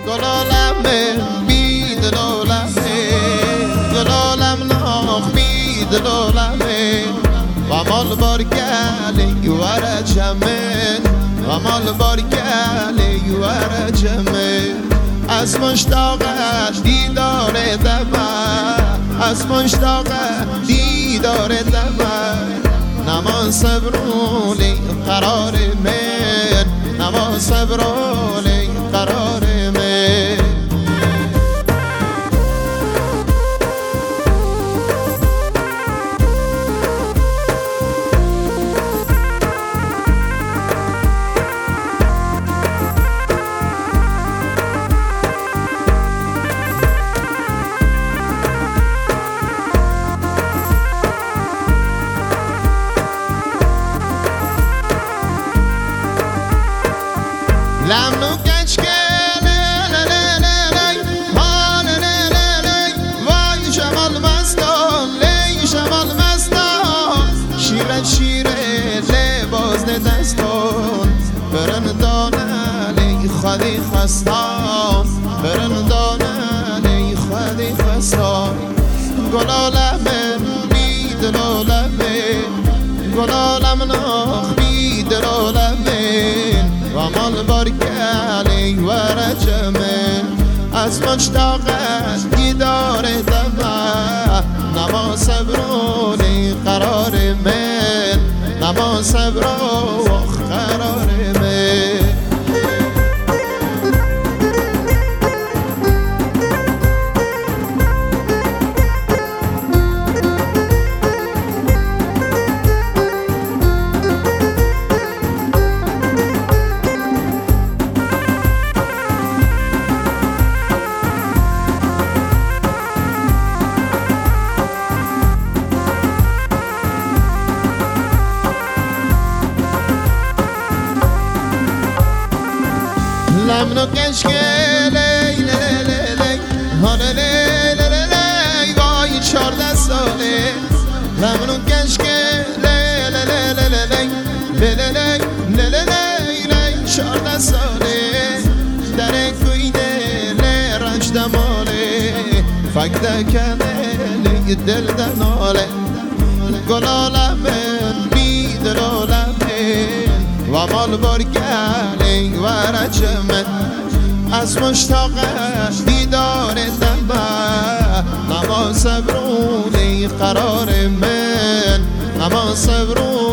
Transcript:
گلالم بی دلالمه گلالم ناخ بی دلالمه و مال بارگلی ورجمه و مال بارگلی ورجمه از مشتاقت دیدار دمه از مشتاقت دیدار دمه نما صبرونی قرار من نما صبرونی قرار من لمنو کچکه وای شمال مستان لی شمال مستان شیرت شیره لباز دستان برن دانه لی خودی خستان برن دانه لی خودی خستان گلالم بی دلالمه گلالم ناخ بی دلالمه و مال بارگلی ورجمه از مشتاقت دیدار دمه نما صبرونی قرار من نما صبرون قرار من لمنو کشکه لی لی لی لی هانه لی لی لی لی وای 14 ساله لمنو کشکه لی لی لی لی لی لی لی لی لی لی 14 ساله در کوینه لی رنج دماله فکده کنه لی دل دناله گلالم بی دلالمه و مال بارگلی ورجمه از مشتاقت دیدار دمه نما صبرونی قرار من نما صبرون